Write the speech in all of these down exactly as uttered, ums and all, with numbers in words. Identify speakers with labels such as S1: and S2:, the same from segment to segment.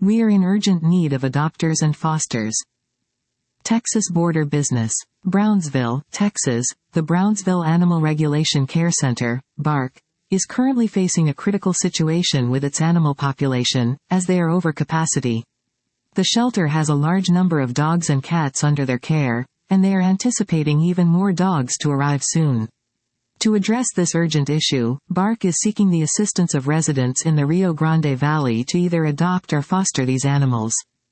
S1: We are in urgent need of adopters and fosters. Texas Border Business. Brownsville, Texas. The Brownsville Animal Regulation Care Center, BARC, is currently facing a critical situation with its animal population, as they are over capacity. The shelter has a large number of dogs and cats under their care, and they are anticipating even more dogs to arrive soon. To address this urgent issue, BARC is seeking the assistance of residents in the Rio Grande Valley to either adopt or foster these animals.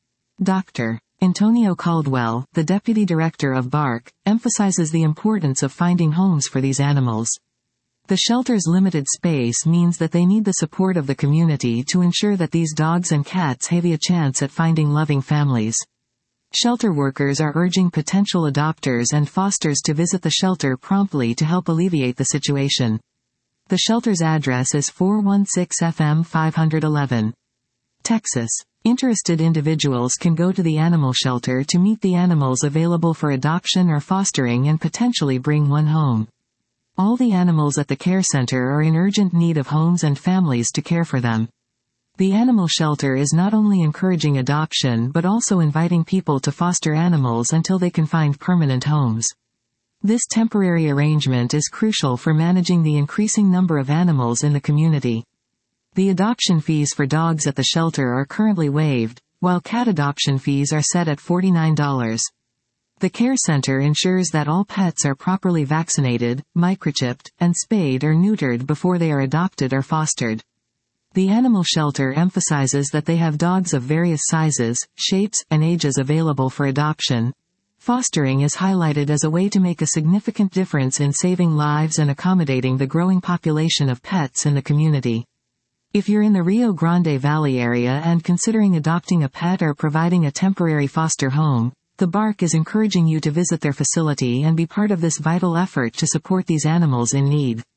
S1: Doctor Antonio Caldwell, the deputy director of BARC, emphasizes the importance of finding homes for these animals. The shelter's limited space means that they need the support of the community to ensure that these dogs and cats have a chance at finding loving families. Shelter workers are urging potential adopters and fosters to visit the shelter promptly to help alleviate the situation. The shelter's address is four one six F M five eleven. Texas. Interested individuals can go to the animal shelter to meet the animals available for adoption or fostering and potentially bring one home. All the animals at the care center are in urgent need of homes and families to care for them. The animal shelter is not only encouraging adoption but also inviting people to foster animals until they can find permanent homes. This temporary arrangement is crucial for managing the increasing number of animals in the community. The adoption fees for dogs at the shelter are currently waived, while cat adoption fees are set at forty-nine dollars. The care center ensures that all pets are properly vaccinated, microchipped, and spayed or neutered before they are adopted or fostered. The animal shelter emphasizes that they have dogs of various sizes, shapes, and ages available for adoption. Fostering is highlighted as a way to make a significant difference in saving lives and accommodating the growing population of pets in the community. If you're in the Rio Grande Valley area and considering adopting a pet or providing a temporary foster home, the BARC is encouraging you to visit their facility and be part of this vital effort to support these animals in need.